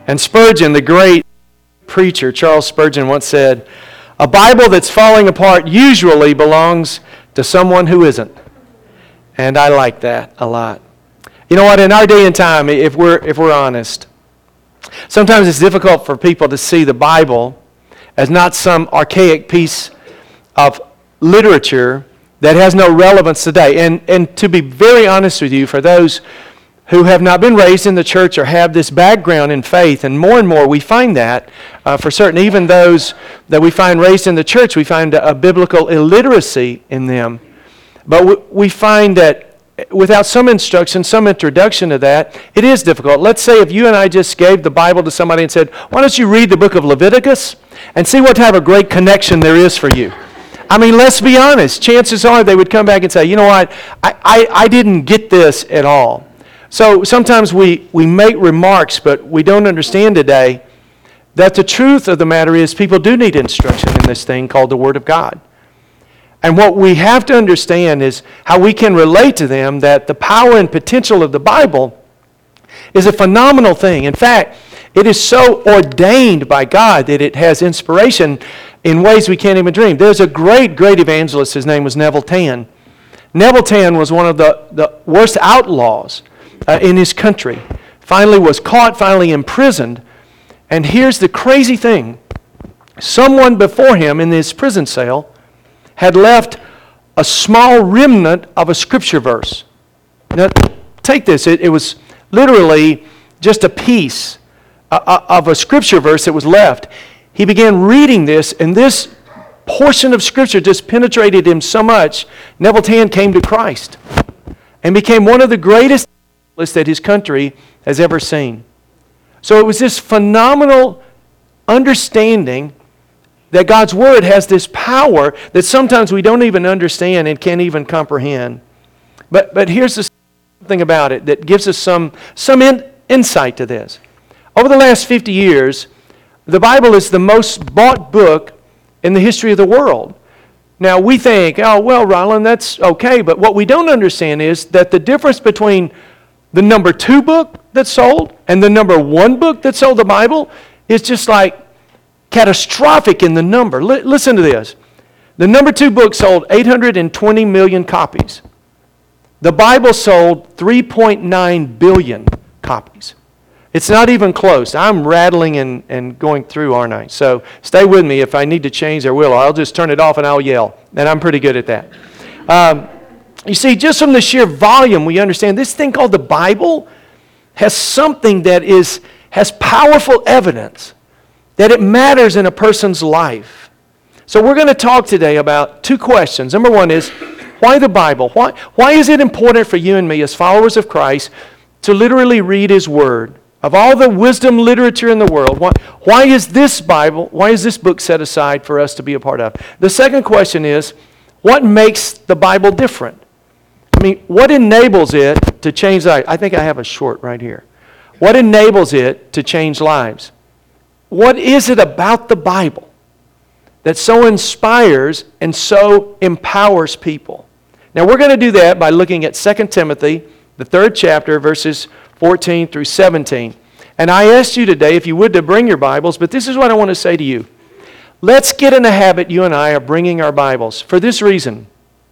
And Spurgeon, the great preacher, Charles Spurgeon, once said, "A Bible that's falling apart usually belongs to someone who isn't." And I like that a lot. You know what? In our day and time, if we're honest, sometimes it's difficult for people to see the Bible as not some archaic piece of literature that has no relevance today. And to be very honest with you, for those who have not been raised in the church or have this background in faith, and more we find that for certain, even those that we find raised in the church, we find a biblical illiteracy in them. But we find that without some instruction, some introduction to that, it is difficult. Let's say if you and I just gave the Bible to somebody and said, "Why don't you read the book of Leviticus and see what type of great connection there is for you?" I mean, let's be honest. Chances are they would come back and say, "You know what, I didn't get this at all." So sometimes we make remarks, but we don't understand today that the truth of the matter is people do need instruction in this thing called the Word of God. And what we have to understand is how we can relate to them that the power and potential of the Bible is a phenomenal thing. In fact, it is so ordained by God that it has inspiration in ways we can't even dream. There's a great evangelist. His name was Neville Tan. Neville Tan was one of the worst outlaws in his country. Finally was caught, finally imprisoned. And here's the crazy thing. Someone before him in his prison cell had left a small remnant of a scripture verse. Now, take this. It was literally just a piece of a scripture verse that was left. He began reading this, and this portion of scripture just penetrated him so much, Neville Tan came to Christ and became one of the greatest that his country has ever seen. So it was this phenomenal understanding that God's Word has this power that sometimes we don't even understand and can't even comprehend. But here's the thing about it that gives us some insight to this. Over the last 50 years, the Bible is the most bought book in the history of the world. Now we think, oh, well, Roland, that's okay. But what we don't understand is that the difference between the number 2 book that's sold and the number 1 book that sold the Bible is just like catastrophic in the number. Listen to this. The number 2 book sold 820 million copies. The Bible sold 3.9 billion copies. It's not even close. I'm rattling and going through, aren't I? So stay with me. If I need to change, I will. I'll just turn it off and I'll yell. And I'm pretty good at that. You see, just from the sheer volume, we understand this thing called the Bible has something that has powerful evidence that it matters in a person's life. So we're going to talk today about 2 questions. Number 1 is, why the Bible? Why is it important for you and me as followers of Christ to literally read His Word? Of all the wisdom literature in the world, why is this Bible, why is this book set aside for us to be a part of? The second question is, what makes the Bible different? I mean, what enables it to change lives? I think I have a short right here. What enables it to change lives? What is it about the Bible that so inspires and so empowers people? Now, we're going to do that by looking at 2 Timothy, the 3rd chapter, verses 14 through 17. And I asked you today, if you would, to bring your Bibles, but this is what I want to say to you. Let's get in the habit, you and I, of bringing our Bibles. For this reason,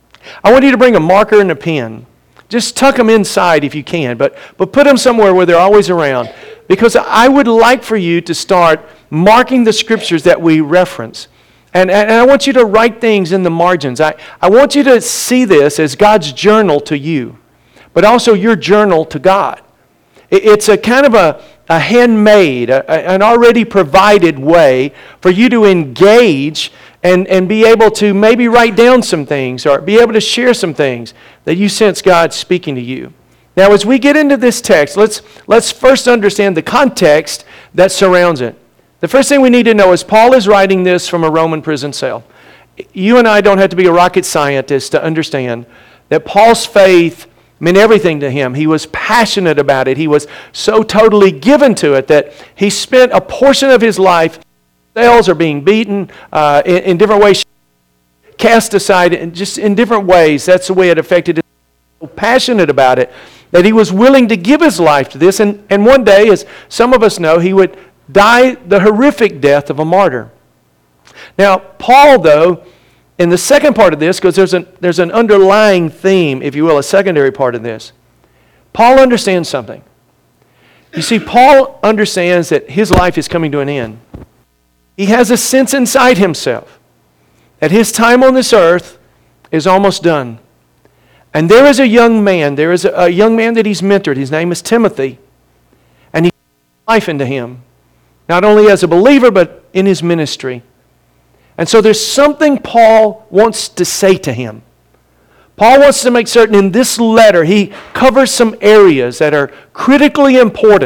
I want you to bring a marker and a pen. Just tuck them inside if you can, but put them somewhere where they're always around. Because I would like for you to start marking the scriptures that we reference. And I want you to write things in the margins. I want you to see this as God's journal to you, but also your journal to God. It's a kind of a handmade, an already provided way for you to engage and be able to maybe write down some things or be able to share some things that you sense God speaking to you. Now, as we get into this text, let's first understand the context that surrounds it. The first thing we need to know is Paul is writing this from a Roman prison cell. You and I don't have to be a rocket scientist to understand that Paul's faith meant everything to him. He was passionate about it. He was so totally given to it that he spent a portion of his life, cells are being beaten in different ways, cast aside just in different ways. That's the way it affected his passionate about it that he was willing to give his life to this. And one day, as some of us know, he would die the horrific death of a martyr. Now, Paul, though, in the second part of this, because there's an underlying theme, if you will, a secondary part of this, Paul understands something. You see, Paul understands that his life is coming to an end. He has a sense inside himself that his time on this earth is almost done. And there is a young man that he's mentored. His name is Timothy. And he put life into him, not only as a believer, but in his ministry. And so there's something Paul wants to say to him. Paul wants to make certain in this letter he covers some areas that are critically important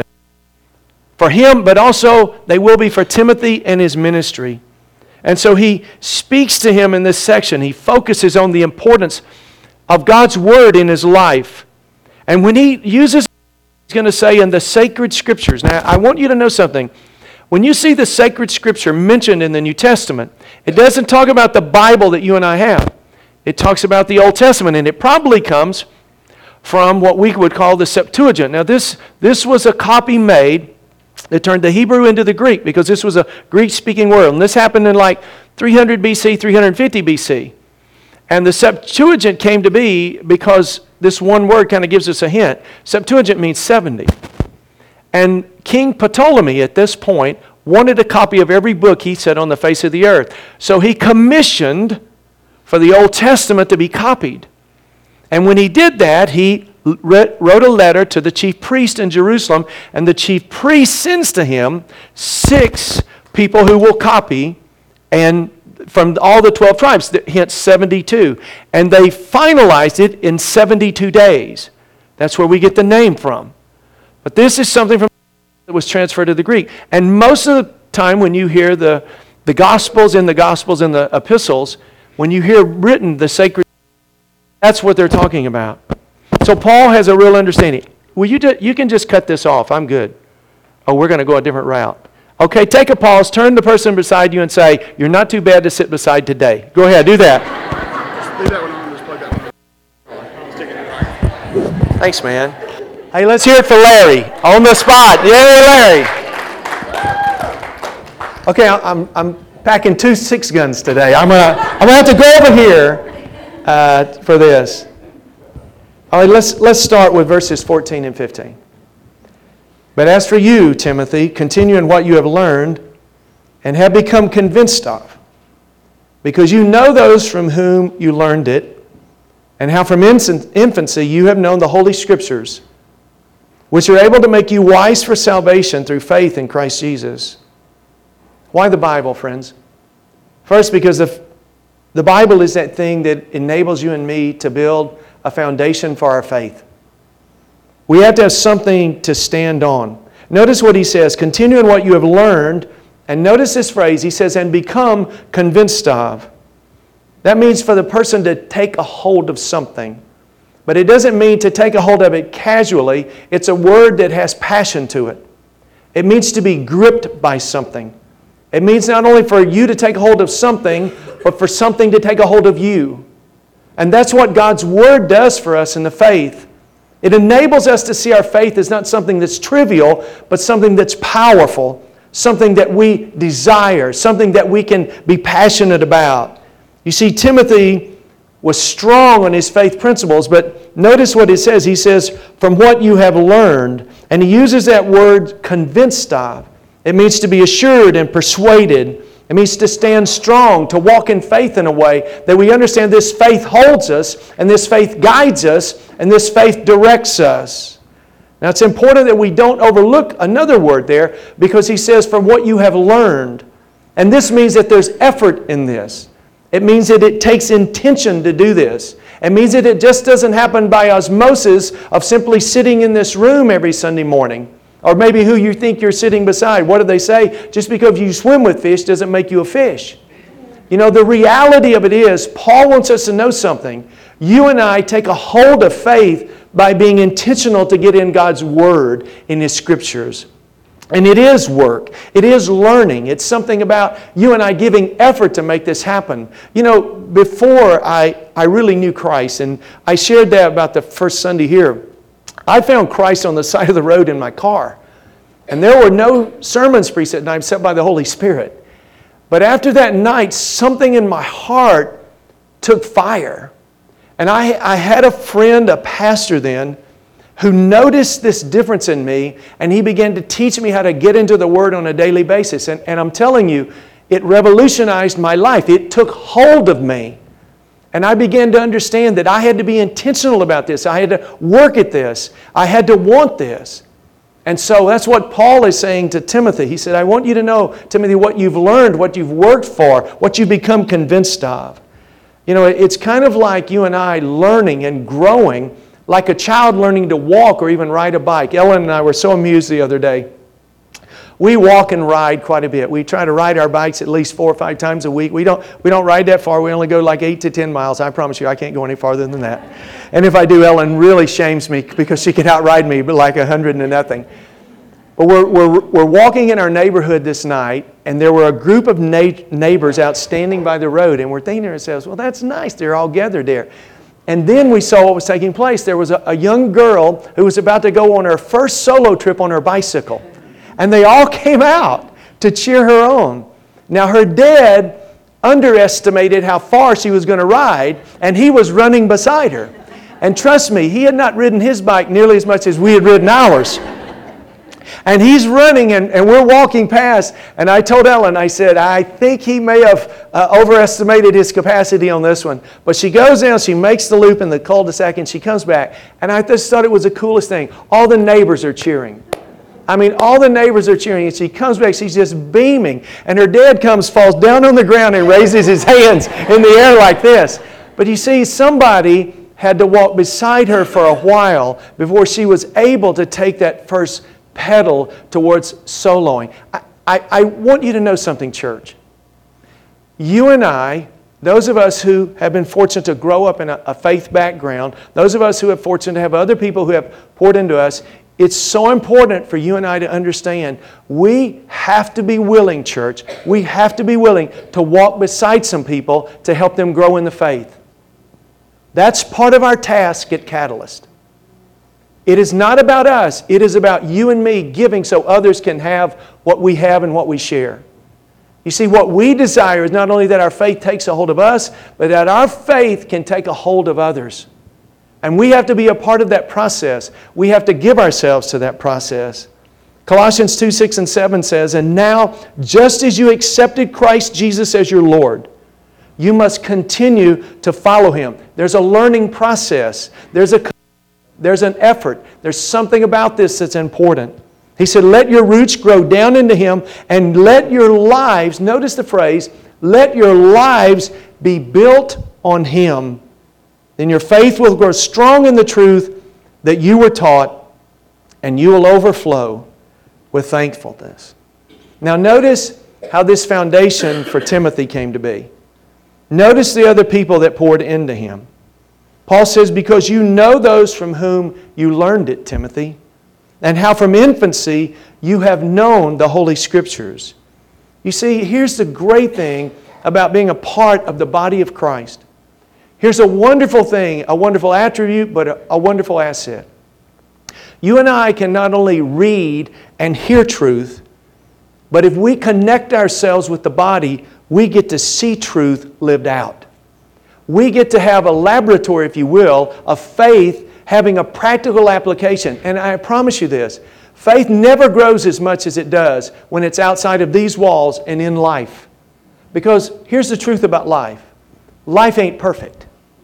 for him, but also they will be for Timothy and his ministry. And so he speaks to him in this section. He focuses on the importance of God's Word in his life. And when he uses, he's going to say in the sacred Scriptures. Now, I want you to know something. When you see the sacred Scripture mentioned in the New Testament, it doesn't talk about the Bible that you and I have. It talks about the Old Testament, and it probably comes from what we would call the Septuagint. Now, this was a copy made that turned the Hebrew into the Greek, because this was a Greek-speaking world. And this happened in like 300 BC, 350 BC. And the Septuagint came to be because this one word kind of gives us a hint. Septuagint means 70. And King Ptolemy at this point wanted a copy of every book he said on the face of the earth. So he commissioned for the Old Testament to be copied. And when he did that, he wrote a letter to the chief priest in Jerusalem, and the chief priest sends to him 6 people who will copy, and from all the 12 tribes, hence 72. And they finalized it in 72 days. That's where we get the name from. But this is something from that was transferred to the Greek. And most of the time when you hear the Gospels and the Epistles, when you hear written the sacred, that's what they're talking about. So Paul has a real understanding. Well, you can just cut this off. I'm good. Oh, we're going to go a different route. Okay, take a pause, turn the person beside you and say, you're not too bad to sit beside today. Go ahead, do that. Just leave that one on, just plug that one. Thanks, man. Hey, let's hear it for Larry. On the spot. Yay, Larry. Okay, I'm packing 2 6-guns today. I'm gonna have to go over here for this. All right, let's start with verses 14 and 15. But as for you, Timothy, continue in what you have learned and have become convinced of, because you know those from whom you learned it, and how from infancy you have known the Holy Scriptures, which are able to make you wise for salvation through faith in Christ Jesus. Why the Bible, friends? First, because the Bible is that thing that enables you and me to build a foundation for our faith. We have to have something to stand on. Notice what he says, continue in what you have learned, and notice this phrase, he says, and become convinced of. That means for the person to take a hold of something. But it doesn't mean to take a hold of it casually. It's a word that has passion to it. It means to be gripped by something. It means not only for you to take hold of something, but for something to take a hold of you. And that's what God's Word does for us in the faith. It enables us to see our faith as not something that's trivial, but something that's powerful, something that we desire, something that we can be passionate about. You see, Timothy was strong on his faith principles, but notice what it says. He says, from what you have learned. And he uses that word convinced of. It means to be assured and persuaded. It means to stand strong, to walk in faith in a way that we understand this faith holds us, and this faith guides us, and this faith directs us. Now it's important that we don't overlook another word there, because he says, from what you have learned. And this means that there's effort in this. It means that it takes intention to do this. It means that it just doesn't happen by osmosis of simply sitting in this room every Sunday morning. Or maybe who you think you're sitting beside. What do they say? Just because you swim with fish doesn't make you a fish. You know, the reality of it is, Paul wants us to know something. You and I take a hold of faith by being intentional to get in God's Word, in His Scriptures. And it is work. It is learning. It's something about you and I giving effort to make this happen. You know, before I really knew Christ, and I shared that about the first Sunday here, I found Christ on the side of the road in my car. And there were no sermons preached that night except by the Holy Spirit. But after that night, something in my heart took fire. And I had a friend, a pastor then, who noticed this difference in me, and he began to teach me how to get into the Word on a daily basis. And I'm telling you, it revolutionized my life. It took hold of me. And I began to understand that I had to be intentional about this. I had to work at this. I had to want this. And so that's what Paul is saying to Timothy. He said, I want you to know, Timothy, what you've learned, what you've worked for, what you've become convinced of. You know, it's kind of like you and I learning and growing, like a child learning to walk or even ride a bike. Ellen and I were so amused the other day. We walk and ride quite a bit. We try to ride our bikes at least 4 or 5 times a week. We don't ride that far. We only go like 8 to 10 miles. I promise you, I can't go any farther than that. And if I do, Ellen really shames me because she can outride me, but like 100 to nothing. But we're walking in our neighborhood this night, and there were a group of neighbors out standing by the road, and we're thinking to ourselves, well, that's nice. They're all gathered there. And then we saw what was taking place. There was a young girl who was about to go on her first solo trip on her bicycle. And they all came out to cheer her on. Now her dad underestimated how far she was going to ride, and he was running beside her. And trust me, he had not ridden his bike nearly as much as we had ridden ours. And he's running, and we're walking past, and I told Ellen, I said, I think he may have overestimated his capacity on this one. But she goes down, she makes the loop in the cul-de-sac, and she comes back. And I just thought it was the coolest thing. All the neighbors are cheering. I mean, all the neighbors are cheering, and she comes back, she's just beaming. And her dad comes, falls down on the ground, and raises his hands in the air like this. But you see, somebody had to walk beside her for a while before she was able to take that first pedal towards soloing. I want you to know something, church. You and I, those of us who have been fortunate to grow up in a faith background, those of us who have fortunate to have other people who have poured into us, it's so important for you and I to understand we have to be willing, church, we have to be willing to walk beside some people to help them grow in the faith. That's part of our task at Catalyst. It is not about us. It is about you and me giving so others can have what we have and what we share. You see, what we desire is not only that our faith takes a hold of us, but that our faith can take a hold of others. And we have to be a part of that process. We have to give ourselves to that process. Colossians 2, 6 and 7 says, and now, just as you accepted Christ Jesus as your Lord, you must continue to follow Him. There's a learning process. There's an effort. There's something about this that's important. He said, let your roots grow down into Him and let your lives, notice the phrase, let your lives be built on Him. Then your faith will grow strong in the truth that you were taught, and you will overflow with thankfulness. Now notice how this foundation for Timothy came to be. Notice the other people that poured into him. Paul says, because you know those from whom you learned it, Timothy, and how from infancy you have known the Holy Scriptures. You see, here's the great thing about being a part of the body of Christ. Here's a wonderful thing, a wonderful attribute, but a wonderful asset. You and I can not only read and hear truth, but if we connect ourselves with the body, we get to see truth lived out. We get to have a laboratory, if you will, of faith having a practical application. And I promise you this, faith never grows as much as it does when it's outside of these walls and in life. Because here's the truth about life. Life ain't perfect.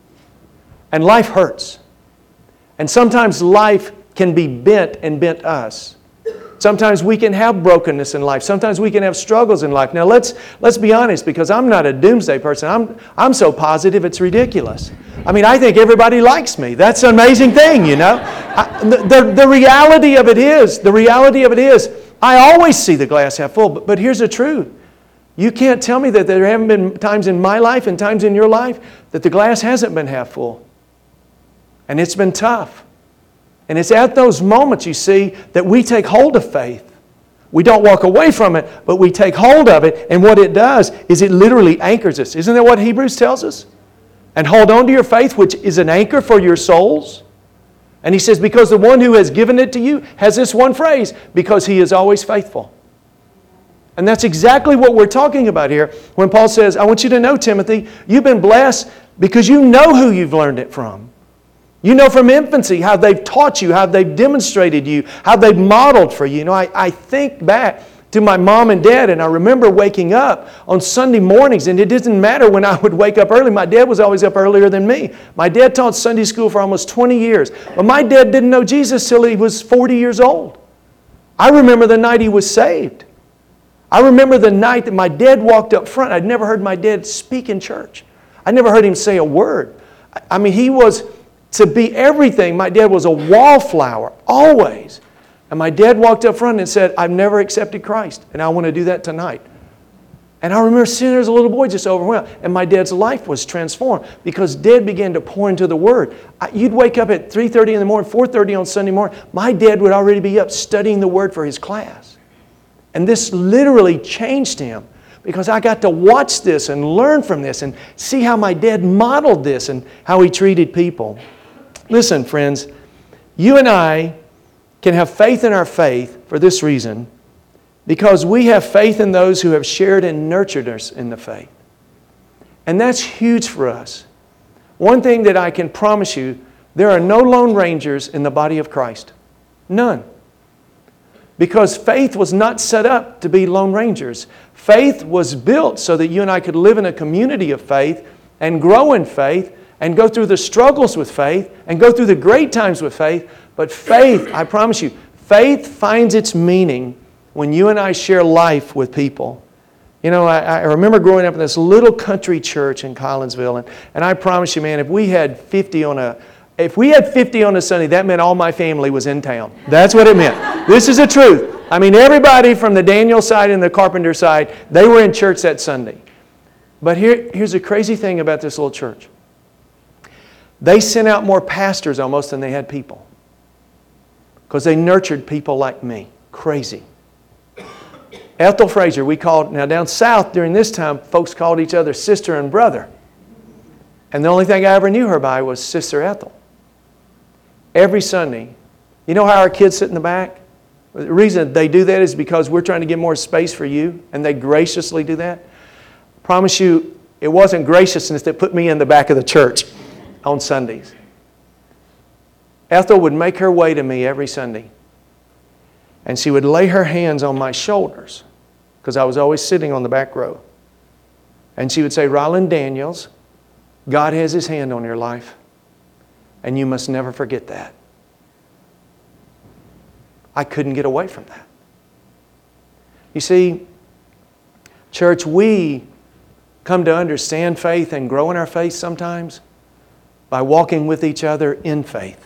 And life hurts. And sometimes life can be bent and bent us. Sometimes we can have brokenness in life. Sometimes we can have struggles in life. Now let's be honest, because I'm not a doomsday person. I'm so positive it's ridiculous. I mean, I think everybody likes me. That's an amazing thing, you know. The reality of it is, I always see the glass half full. But here's the truth. You can't tell me that there haven't been times in my life and times in your life that the glass hasn't been half full. And it's been tough. And it's at those moments, you see, that we take hold of faith. We don't walk away from it, but we take hold of it. And what it does is it literally anchors us. Isn't that what Hebrews tells us? And hold on to your faith, which is an anchor for your souls. And he says, because the one who has given it to you has this one phrase, because He is always faithful. And that's exactly what we're talking about here when Paul says, I want you to know, Timothy, you've been blessed because you know who you've learned it from. You know from infancy how they've taught you, how they've demonstrated you, how they've modeled for you. You know, I think back to my mom and dad, and I remember waking up on Sunday mornings, and it didn't matter when I would wake up early. My dad was always up earlier than me. My dad taught Sunday school for almost 20 years. But my dad didn't know Jesus till he was 40 years old. I remember the night he was saved. I remember the night that my dad walked up front. I'd never heard my dad speak in church. I never heard him say a word. I mean, he was to be everything. My dad was a wallflower, always. And my dad walked up front and said, I've never accepted Christ, and I want to do that tonight. And I remember sitting there as a little boy just overwhelmed. And my dad's life was transformed because Dad began to pour into the Word. You'd wake up at 3:30 in the morning, 4:30 on Sunday morning. My dad would already be up studying the Word for his class. And this literally changed him because I got to watch this and learn from this and see how my dad modeled this and how he treated people. Listen, friends, you and I can have faith in our faith for this reason, because we have faith in those who have shared and nurtured us in the faith. And that's huge for us. One thing that I can promise you, there are no lone rangers in the body of Christ. None. Because faith was not set up to be lone rangers. Faith was built so that you and I could live in a community of faith and grow in faith and go through the struggles with faith and go through the great times with faith. But faith, I promise you, faith finds its meaning when you and I share life with people. You know, I remember growing up in this little country church in Collinsville, and I promise you, man, if we had 50 on a Sunday, that meant all my family was in town. That's what it meant. This is the truth. I mean, everybody from the Daniel side and the Carpenter side, they were in church that Sunday. But here's the crazy thing about this little church. They sent out more pastors almost than they had people, because they nurtured people like me. Crazy. Ethel Frazier, now down south during this time, folks called each other sister and brother. And the only thing I ever knew her by was Sister Ethel. Every Sunday. You know how our kids sit in the back? The reason they do that is because we're trying to get more space for you, and they graciously do that. I promise you, it wasn't graciousness that put me in the back of the church on Sundays. Ethel would make her way to me every Sunday. And she would lay her hands on my shoulders, because I was always sitting on the back row. And she would say, Ryland Daniels, God has His hand on your life, and you must never forget that. I couldn't get away from that. You see, church, we come to understand faith and grow in our faith sometimes by walking with each other in faith.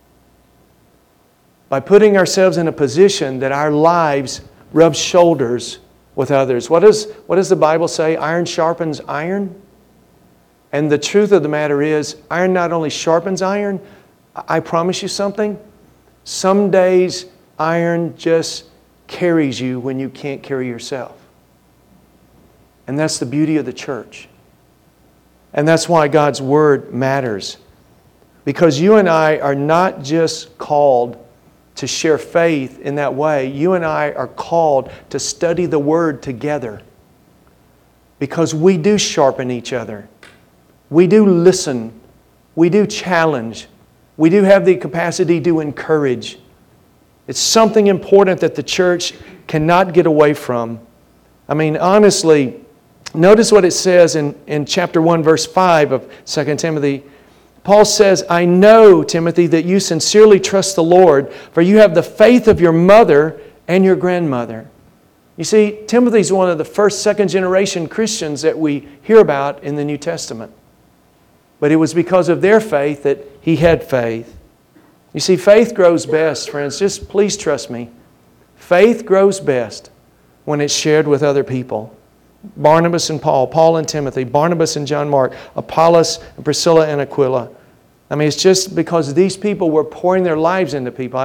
By putting ourselves in a position that our lives rub shoulders with others. What does the Bible say? Iron sharpens iron. And the truth of the matter is, iron not only sharpens iron, I promise you something, some days iron just carries you when you can't carry yourself. And that's the beauty of the church. And that's why God's Word matters. Because you and I are not just called to share faith in that way. You and I are called to study the Word together. Because we do sharpen each other. We do listen. We do challenge. We do have the capacity to encourage. It's something important that the church cannot get away from. I mean, honestly, notice what it says in chapter 1, verse 5 of 2 Timothy. Paul says, I know, Timothy, that you sincerely trust the Lord, for you have the faith of your mother and your grandmother. You see, Timothy's one of the first, second generation Christians that we hear about in the New Testament. But it was because of their faith that he had faith. You see, faith grows best, friends. Just please trust me. Faith grows best when it's shared with other people. Barnabas and Paul, Paul and Timothy, Barnabas and John Mark, Apollos and Priscilla and Aquila. I mean, it's just because these people were pouring their lives into people.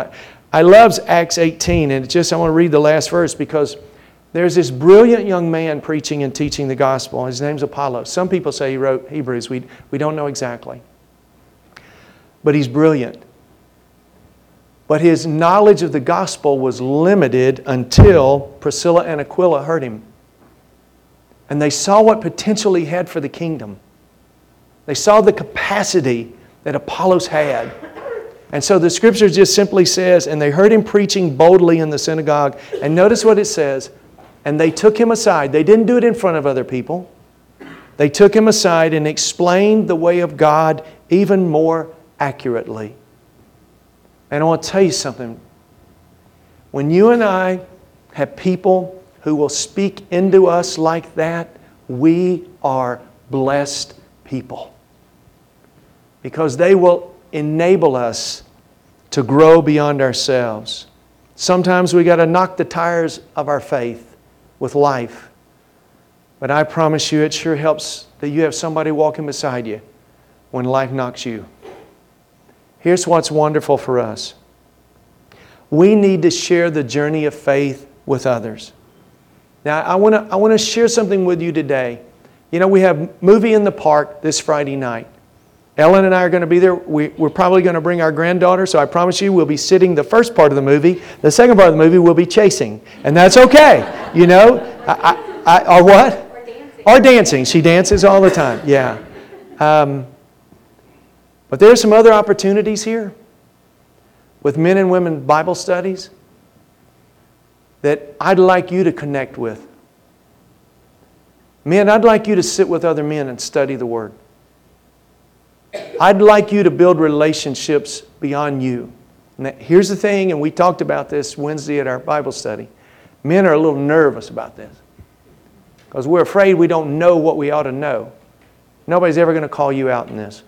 I love Acts 18, and I want to read the last verse because there's this brilliant young man preaching and teaching the gospel. His name's Apollos. Some people say he wrote Hebrews. We don't know exactly. But he's brilliant. But his knowledge of the gospel was limited until Priscilla and Aquila heard him. And they saw what potential he had for the kingdom. They saw the capacity that Apollos had. And so the Scripture just simply says, and they heard him preaching boldly in the synagogue. And notice what it says. And they took him aside. They didn't do it in front of other people. They took him aside and explained the way of God even more accurately. And I want to tell you something. When you and I have people who will speak into us like that, we are blessed people. Because they will enable us to grow beyond ourselves. Sometimes we got to knock the tires of our faith with life. But I promise you, it sure helps that you have somebody walking beside you when life knocks you. Here's what's wonderful for us. We need to share the journey of faith with others. Now, I want to share something with you today. You know, we have Movie in the Park this Friday night. Ellen and I are going to be there. We're probably going to bring our granddaughter, so I promise you we'll be sitting the first part of the movie. The second part of the movie we'll be chasing. And that's okay. You know? Or what? Or dancing. Or dancing. She dances all the time. Yeah. But there are some other opportunities here with men and women Bible studies that I'd like you to connect with. Men, I'd like you to sit with other men and study the Word. I'd like you to build relationships beyond you. Now, here's the thing, and we talked about this Wednesday at our Bible study. Men are a little nervous about this because we're afraid we don't know what we ought to know. Nobody's ever going to call you out in this.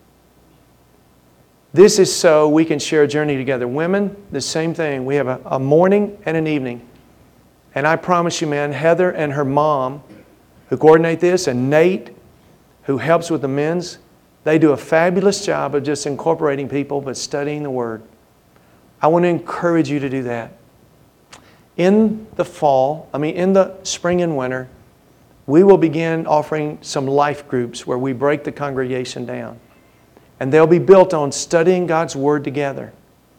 This is so we can share a journey together. Women, the same thing. We have a morning and an evening. And I promise you, man, Heather and her mom, who coordinate this, and Nate, who helps with the men's, they do a fabulous job of just incorporating people but studying the Word. I want to encourage you to do that. In the spring and winter, we will begin offering some life groups where we break the congregation down. And they'll be built on studying God's Word together.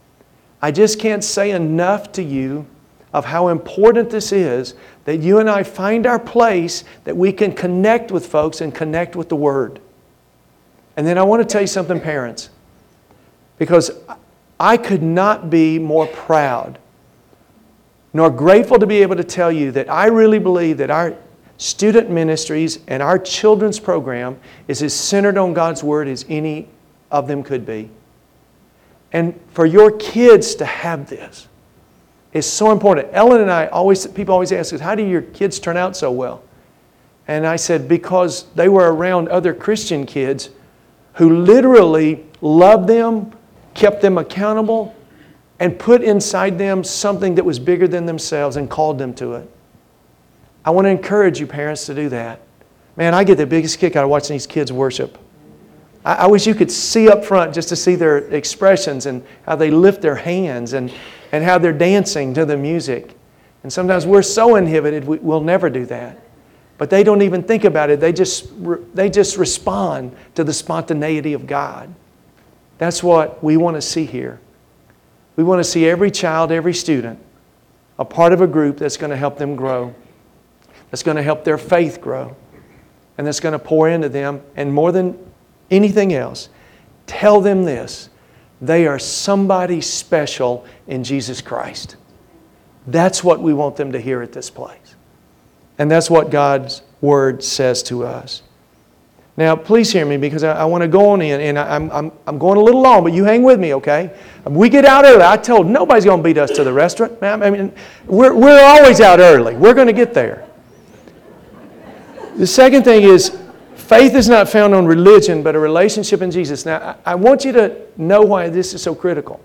I just can't say enough to you of how important this is that you and I find our place that we can connect with folks and connect with the Word. And then I want to tell you something, parents, because I could not be more proud nor grateful to be able to tell you that I really believe that our student ministries and our children's program is as centered on God's Word as any of them could be. And for your kids to have this is so important. Ellen and I people always ask us, how do your kids turn out so well? And I said, because they were around other Christian kids who literally loved them, kept them accountable, and put inside them something that was bigger than themselves and called them to it. I want to encourage you parents to do that. Man, I get the biggest kick out of watching these kids worship. I wish you could see up front just to see their expressions and how they lift their hands and how they're dancing to the music. And sometimes we're so inhibited, we'll never do that. But they don't even think about it. They just respond to the spontaneity of God. That's what we want to see here. We want to see every child, every student, a part of a group that's going to help them grow, that's going to help their faith grow, and that's going to pour into them. And more than anything else, tell them this: they are somebody special in Jesus Christ. That's what we want them to hear at this place. And that's what God's Word says to us. Now, please hear me, because I want to go on in, and I'm going a little long, but you hang with me, okay? We get out early. I told nobody's going to beat us to the restaurant. I mean, we're always out early. We're going to get there. The second thing is, faith is not found on religion, but a relationship in Jesus. Now, I want you to know why this is so critical.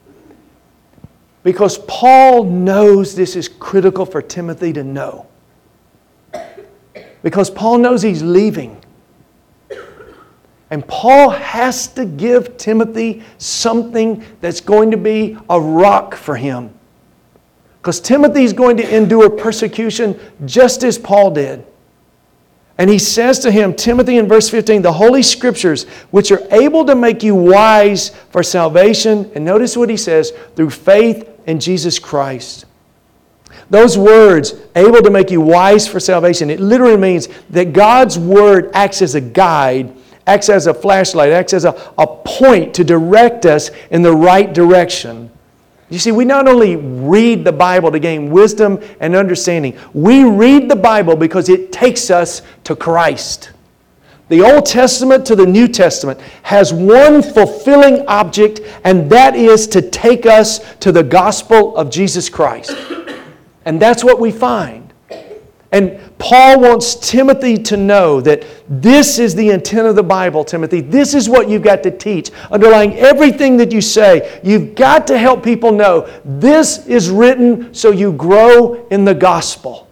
Because Paul knows this is critical for Timothy to know. Because Paul knows he's leaving. And Paul has to give Timothy something that's going to be a rock for him. Because Timothy's going to endure persecution just as Paul did. And he says to him, Timothy, in verse 15, the Holy Scriptures, which are able to make you wise for salvation, and notice what he says, through faith in Jesus Christ. Those words, able to make you wise for salvation, it literally means that God's Word acts as a guide, acts as a flashlight, acts as a point to direct us in the right direction. You see, we not only read the Bible to gain wisdom and understanding, we read the Bible because it takes us to Christ. The Old Testament to the New Testament has one fulfilling object, and that is to take us to the gospel of Jesus Christ. And that's what we find. And Paul wants Timothy to know that this is the intent of the Bible, Timothy. This is what you've got to teach. Underlying everything that you say, you've got to help people know this is written so you grow in the gospel.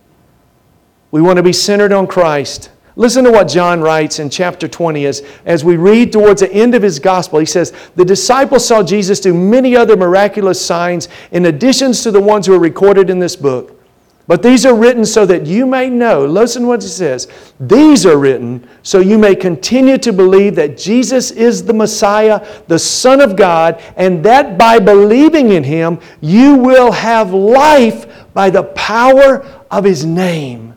We want to be centered on Christ. Listen to what John writes in chapter 20 as we read towards the end of his gospel. He says, the disciples saw Jesus do many other miraculous signs in addition to the ones who are recorded in this book. But these are written so that you may know. Listen to what it says. These are written so you may continue to believe that Jesus is the Messiah, the Son of God, and that by believing in Him, you will have life by the power of His name.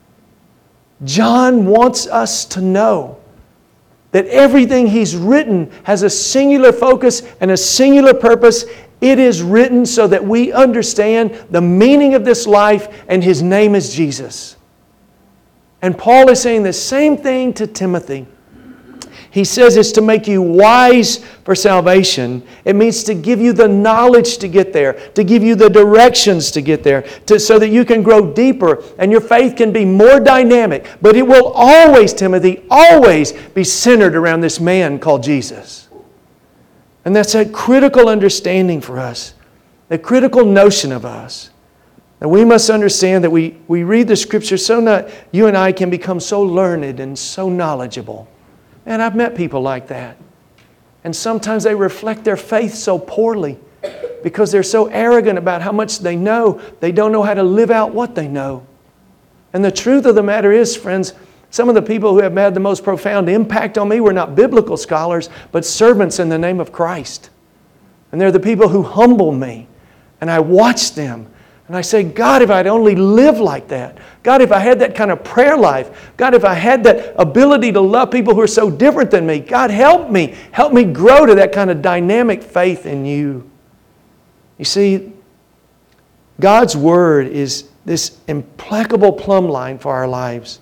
John wants us to know that everything he's written has a singular focus and a singular purpose. It is written so that we understand the meaning of this life, and His name is Jesus. And Paul is saying the same thing to Timothy. He says it's to make you wise for salvation. It means to give you the knowledge to get there, to give you the directions to get there, so that you can grow deeper and your faith can be more dynamic. But it will always, Timothy, always be centered around this man called Jesus. And that's a critical understanding for us, a critical notion of us. And we must understand that we read the Scripture so that you and I can become so learned and so knowledgeable. And I've met people like that. And sometimes they reflect their faith so poorly because they're so arrogant about how much they know. They don't know how to live out what they know. And the truth of the matter is, friends, some of the people who have had the most profound impact on me were not biblical scholars, but servants in the name of Christ. And they're the people who humble me. And I watch them. And I say, God, if I'd only lived like that. God, if I had that kind of prayer life. God, if I had that ability to love people who are so different than me. God, help me. Help me grow to that kind of dynamic faith in You. You see, God's Word is this implacable plumb line for our lives.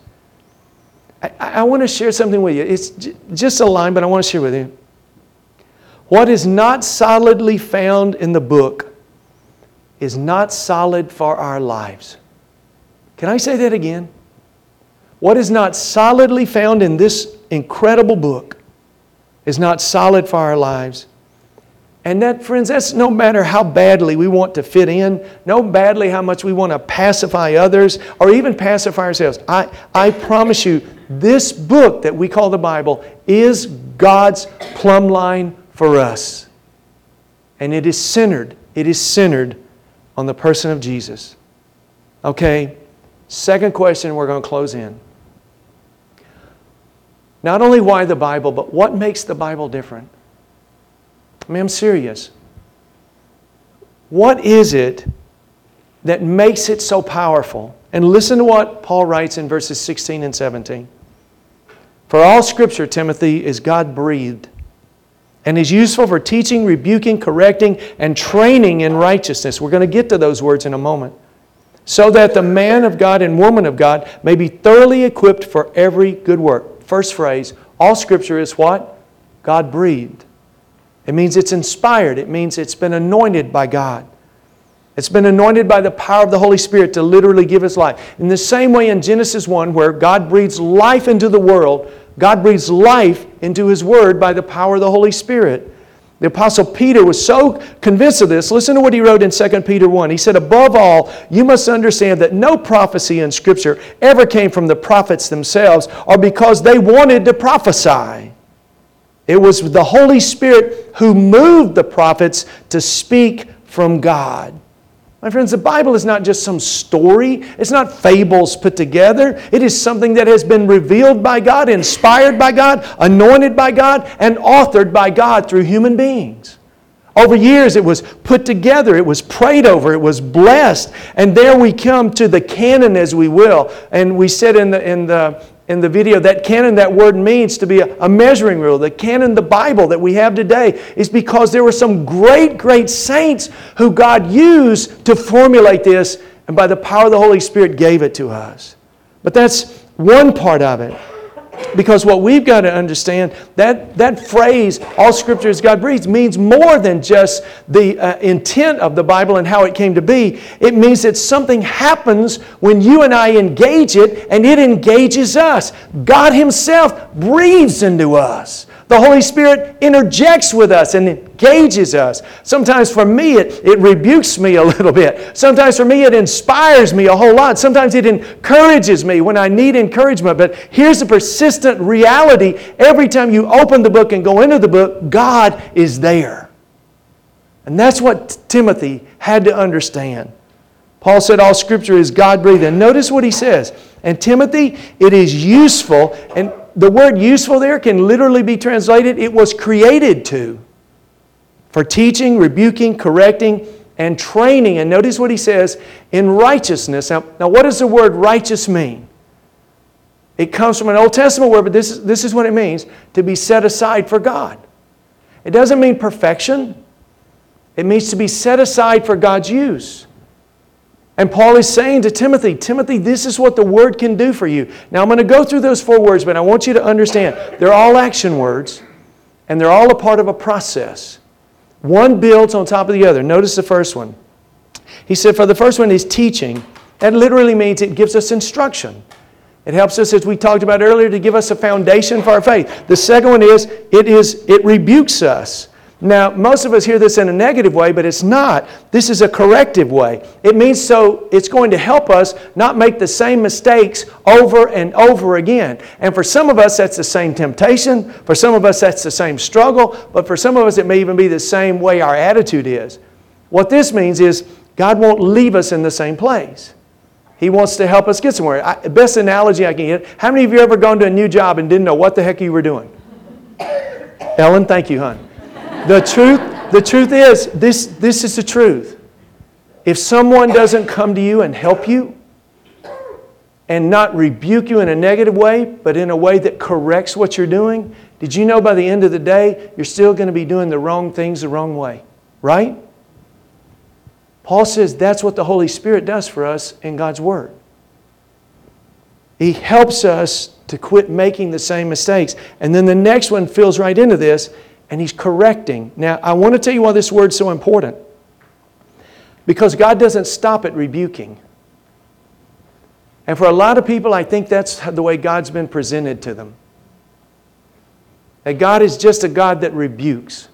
I want to share something with you. It's just a line, but I want to share with you. What is not solidly found in the book is not solid for our lives. Can I say that again? What is not solidly found in this incredible book is not solid for our lives. And that, friends, that's no matter how badly we want to fit in, no badly how much we want to pacify others, or even pacify ourselves. I promise you, this book that we call the Bible is God's plumb line for us. And it is centered on the person of Jesus. Okay, second question, we're going to close in. Not only why the Bible, but what makes the Bible different? I mean, I'm serious. What is it that makes it so powerful? And listen to what Paul writes in verses 16 and 17. For all Scripture, Timothy, is God-breathed and is useful for teaching, rebuking, correcting, and training in righteousness. We're going to get to those words in a moment. So that the man of God and woman of God may be thoroughly equipped for every good work. First phrase, all Scripture is what? God-breathed. It means it's inspired. It means it's been anointed by God. It's been anointed by the power of the Holy Spirit to literally give us life. In the same way in Genesis 1, where God breathes life into the world, God breathes life into His Word by the power of the Holy Spirit. The Apostle Peter was so convinced of this. Listen to what he wrote in 2 Peter 1. He said, above all, you must understand that no prophecy in Scripture ever came from the prophets themselves or because they wanted to prophesy. It was the Holy Spirit who moved the prophets to speak from God. My friends, the Bible is not just some story. It's not fables put together. It is something that has been revealed by God, inspired by God, anointed by God, and authored by God through human beings. Over years, it was put together, it was prayed over, it was blessed, and there we come to the canon, as we will. And we said in the video that canon, that word means to be a measuring rule. The canon, the Bible that we have today, is because there were some great, great saints who God used to formulate this, and by the power of the Holy Spirit gave it to us. But that's one part of it. Because what we've got to understand, that phrase, all Scripture is God breathed, means more than just the intent of the Bible and how it came to be. It means that something happens when you and I engage it, and it engages us. God Himself breathes into us. The Holy Spirit interjects with us and engages us. Sometimes for me, it rebukes me a little bit. Sometimes for me, it inspires me a whole lot. Sometimes it encourages me when I need encouragement. But here's the persistent reality. Every time you open the book and go into the book, God is there. And that's what Timothy had to understand. Paul said all Scripture is God-breathed. And notice what he says. And Timothy, it is useful. And the word useful there can literally be translated, it was created to. For teaching, rebuking, correcting, and training. And notice what he says, in righteousness. Now what does the word righteous mean? It comes from an Old Testament word, but this is what it means. To be set aside for God. It doesn't mean perfection. It means to be set aside for God's use. And Paul is saying to Timothy, Timothy, this is what the Word can do for you. Now I'm going to go through those 4 words, but I want you to understand, they're all action words, and they're all a part of a process. One builds on top of the other. Notice the first one. He said, for the first one is teaching. That literally means it gives us instruction. It helps us, as we talked about earlier, to give us a foundation for our faith. The second one is, it rebukes us. Now, most of us hear this in a negative way, but it's not. This is a corrective way. It means so it's going to help us not make the same mistakes over and over again. And for some of us, that's the same temptation. For some of us, that's the same struggle. But for some of us, it may even be the same way our attitude is. What this means is God won't leave us in the same place. He wants to help us get somewhere. Best analogy I can get, how many of you ever gone to a new job and didn't know what the heck you were doing? Ellen, thank you, hon. The truth is, this is the truth. If someone doesn't come to you and help you and not rebuke you in a negative way, but in a way that corrects what you're doing, did you know by the end of the day, you're still going to be doing the wrong things the wrong way? Right? Paul says that's what the Holy Spirit does for us in God's Word. He helps us to quit making the same mistakes. And then the next one fills right into this, and He's correcting. Now, I want to tell you why this word's so important. Because God doesn't stop at rebuking. And for a lot of people, I think that's the way God's been presented to them. That God is just a God that rebukes.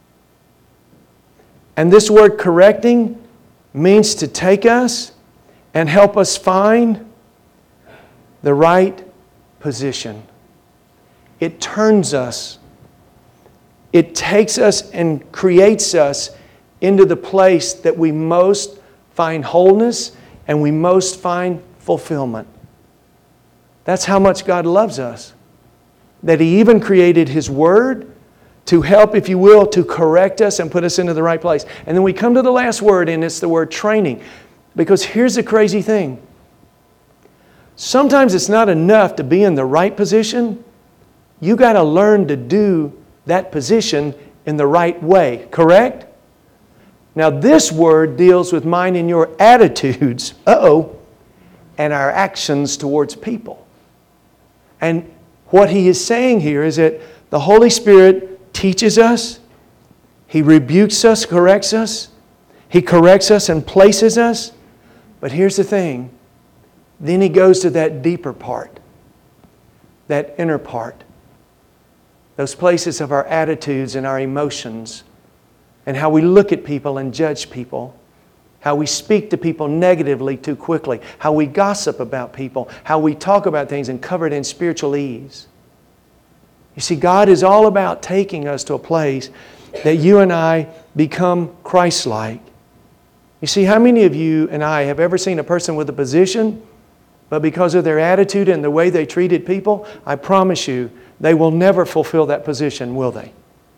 And this word correcting means to take us and help us find the right position. It turns us. It takes us and creates us into the place that we most find wholeness and we most find fulfillment. That's how much God loves us. That He even created His Word to help, if you will, to correct us and put us into the right place. And then we come to the last word, and it's the word training. Because here's the crazy thing. Sometimes it's not enough to be in the right position. You got to learn to do that position in the right way, correct? Now this word deals with mine and your attitudes, and our actions towards people. And what he is saying here is that the Holy Spirit teaches us, He rebukes us, corrects us, He corrects us and places us. But here's the thing, then He goes to that deeper part, that inner part. Those places of our attitudes and our emotions and how we look at people and judge people, how we speak to people negatively too quickly, how we gossip about people, how we talk about things and cover it in spiritual ease. You see, God is all about taking us to a place that you and I become Christ-like. You see, how many of you and I have ever seen a person with a position, but because of their attitude and the way they treated people, I promise you, they will never fulfill that position, will they?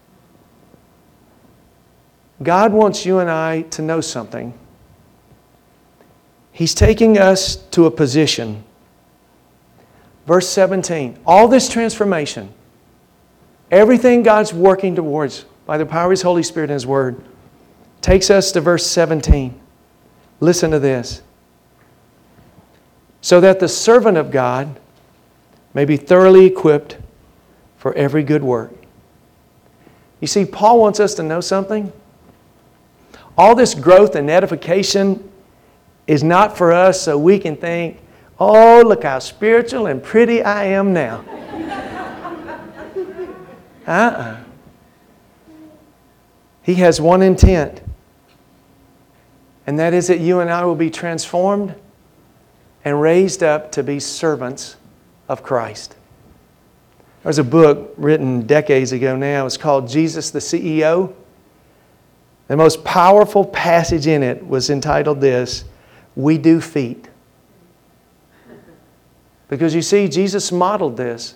God wants you and I to know something. He's taking us to a position. Verse 17, all this transformation, everything God's working towards by the power of His Holy Spirit and His Word, takes us to verse 17. Listen to this. So that the servant of God may be thoroughly equipped for every good work. You see, Paul wants us to know something. All this growth and edification is not for us so we can think, oh, look how spiritual and pretty I am now. He has one intent, and that is that you and I will be transformed and raised up to be servants of Christ. There's a book written decades ago now. It's called Jesus the CEO. The most powerful passage in it was entitled this, "We do feet." Because you see, Jesus modeled this.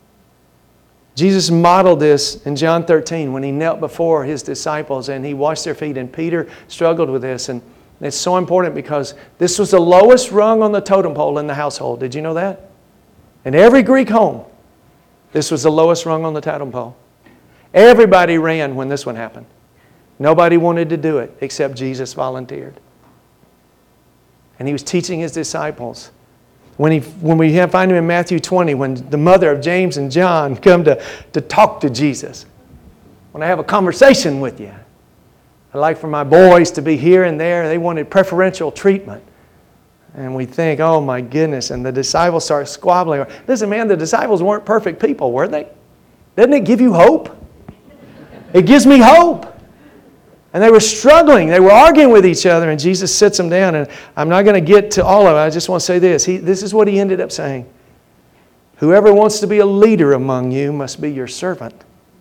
Jesus modeled this in John 13 when He knelt before His disciples and He washed their feet, and Peter struggled with this. And it's so important because this was the lowest rung on the totem pole in the household. Did you know that? In every Greek home, this was the lowest rung on the totem pole. Everybody ran when this one happened. Nobody wanted to do it except Jesus volunteered. And He was teaching His disciples. When we find Him in Matthew 20, when the mother of James and John come to talk to Jesus. When I have a conversation with you. I'd like for my boys to be here and there. They wanted preferential treatment. And we think, oh my goodness. And the disciples start squabbling. Listen, man, the disciples weren't perfect people, were they? Doesn't it give you hope? It gives me hope. And they were struggling. They were arguing with each other. And Jesus sits them down. And I'm not going to get to all of it. I just want to say this. This is what He ended up saying. Whoever wants to be a leader among you must be your servant.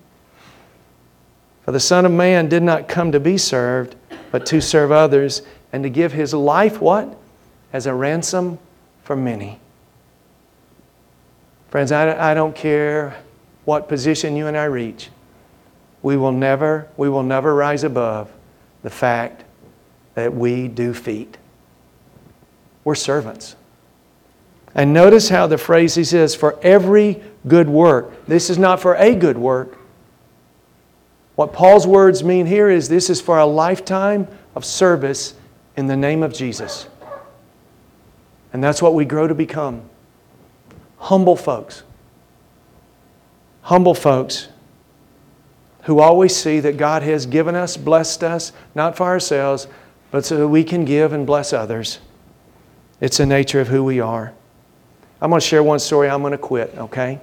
For the Son of Man did not come to be served, but to serve others, and to give His life, what? As a ransom for many. Friends, I don't care what position you and I reach. We will never rise above the fact that we do feet. We're servants. And notice how the phrase He says, for every good work. This is not for a good work. What Paul's words mean here is this is for a lifetime of service in the name of Jesus. And that's what we grow to become. Humble folks. Humble folks who always see that God has given us, blessed us, not for ourselves, but so that we can give and bless others. It's the nature of who we are. I'm going to share one story. I'm going to quit, okay?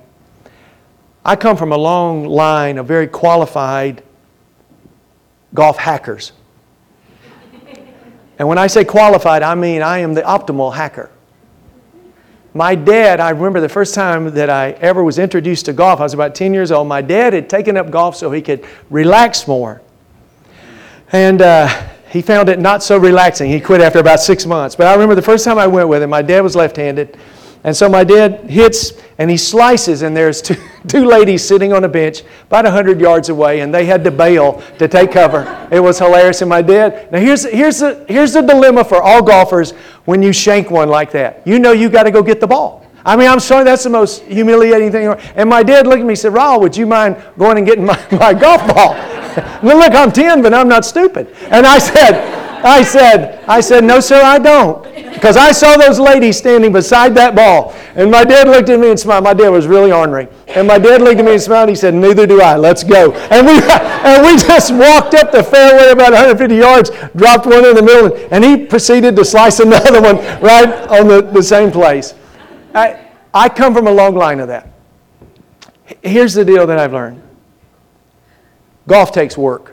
I come from a long line of very qualified golf hackers. And when I say qualified, I mean I am the optimal hacker. My dad, I remember the first time that I ever was introduced to golf, I was about 10 years old. My dad had taken up golf so he could relax more. And he found it not so relaxing. He quit after about 6 months. But I remember the first time I went with him, my dad was left-handed. And so my dad hits and he slices, and there's two ladies sitting on a bench about 100 yards away, and they had to bail to take cover. It was hilarious. And my dad, now here's the dilemma for all golfers when you shank one like that. You know you got to go get the ball. I mean, I'm sorry, that's the most humiliating thing. And my dad looked at me and said, Raul, would you mind going and getting my golf ball? Well, look, I'm 10, but I'm not stupid. And I said, no, sir, I don't. Because I saw those ladies standing beside that ball. And my dad looked at me and smiled. My dad was really ornery. And my dad looked at me and smiled. And he said, neither do I. Let's go. And we just walked up the fairway about 150 yards, dropped one in the middle, and he proceeded to slice another one right on the same place. I come from a long line of that. Here's the deal that I've learned. Golf takes work.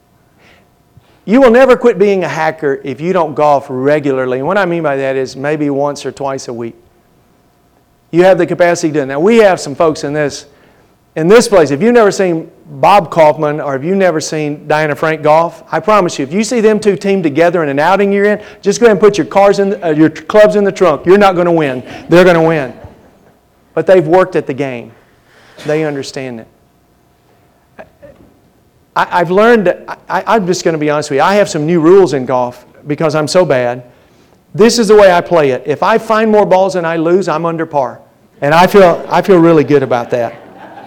You will never quit being a hacker if you don't golf regularly. And what I mean by that is maybe once or twice a week. You have the capacity to do it. Now, we have some folks in this in this place, if you've never seen Bob Kaufman or if you've never seen Diana Frank golf, I promise you, if you see them two team together in an outing you're in, just go ahead and put your clubs in the trunk. You're not going to win. They're going to win. But they've worked at the game. They understand it. I've learned that, I'm just going to be honest with you, I have some new rules in golf because I'm so bad. This is the way I play it. If I find more balls than I lose, I'm under par. And I feel really good about that.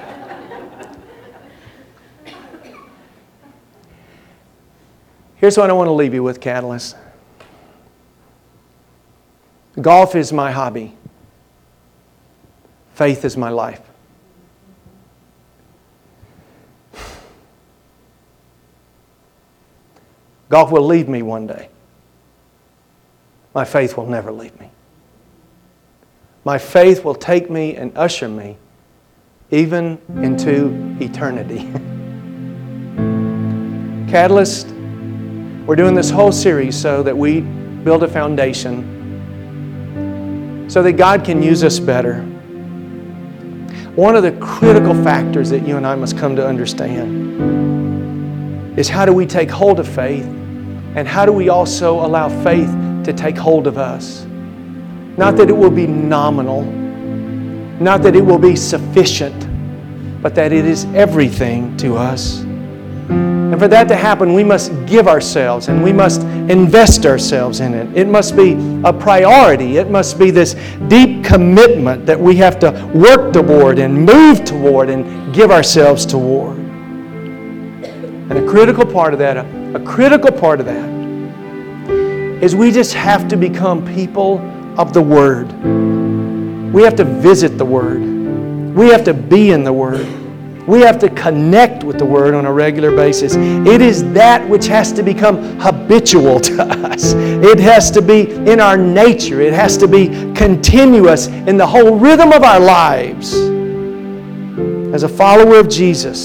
Here's what I want to leave you with, Catalyst. Golf is my hobby. Faith is my life. Golf will leave me one day. My faith will never leave me. My faith will take me and usher me even into eternity. Catalyst, we're doing this whole series so that we build a foundation so that God can use us better. One of the critical factors that you and I must come to understand is how do we take hold of faith, and how do we also allow faith to take hold of us? Not that it will be nominal, not that it will be sufficient, but that it is everything to us. And for that to happen, we must give ourselves and we must invest ourselves in it. It must be a priority. It must be this deep commitment that we have to work toward and move toward and give ourselves toward. And a critical part of that is we just have to become people of the Word. We have to visit the Word. We have to be in the Word. We have to connect with the Word on a regular basis. It is that which has to become habitual to us. It has to be in our nature. It has to be continuous in the whole rhythm of our lives. As a follower of Jesus,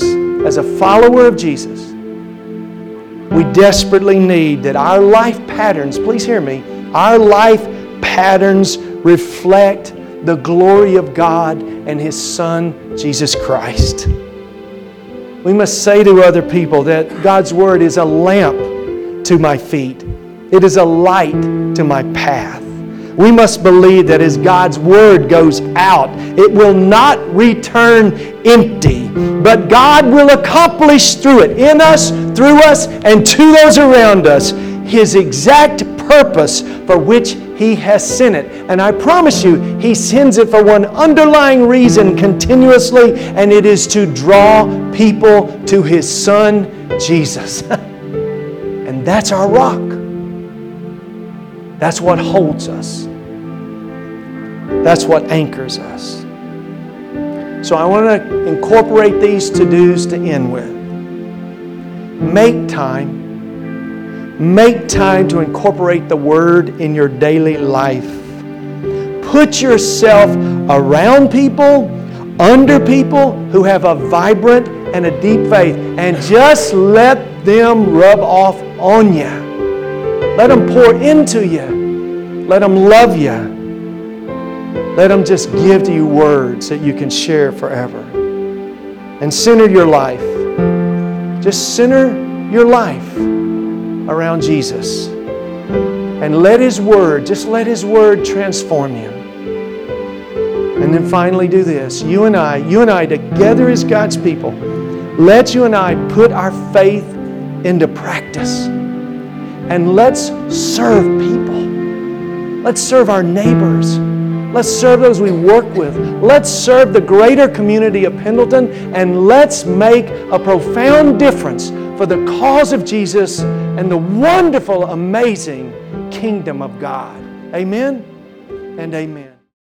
we desperately need that our life patterns, please hear me, our life patterns reflect the glory of God and His Son, Jesus Christ. We must say to other people that God's Word is a lamp to my feet. It is a light to my path. We must believe that as God's Word goes out, it will not return empty, but God will accomplish through it, in us, through us, and to those around us, His exact purpose for which He has sent it. And I promise you, He sends it for one underlying reason continuously, and it is to draw people to His Son, Jesus. And that's our rock. That's what holds us. That's what anchors us. So I want to incorporate these to-dos to end with. Make time. Make time to incorporate the Word in your daily life. Put yourself around people, under people who have a vibrant and a deep faith, and just let them rub off on you. Let them pour into you. Let them love you. Let them just give to you words that you can share forever. And center your life. Just center your life around Jesus. And let His Word transform you. And then finally do this. You and I together as God's people, let you and I put our faith into practice. And let's serve people. Let's serve our neighbors. Let's serve those we work with. Let's serve the greater community of Pendleton, and let's make a profound difference for the cause of Jesus and the wonderful, amazing kingdom of God. Amen and amen.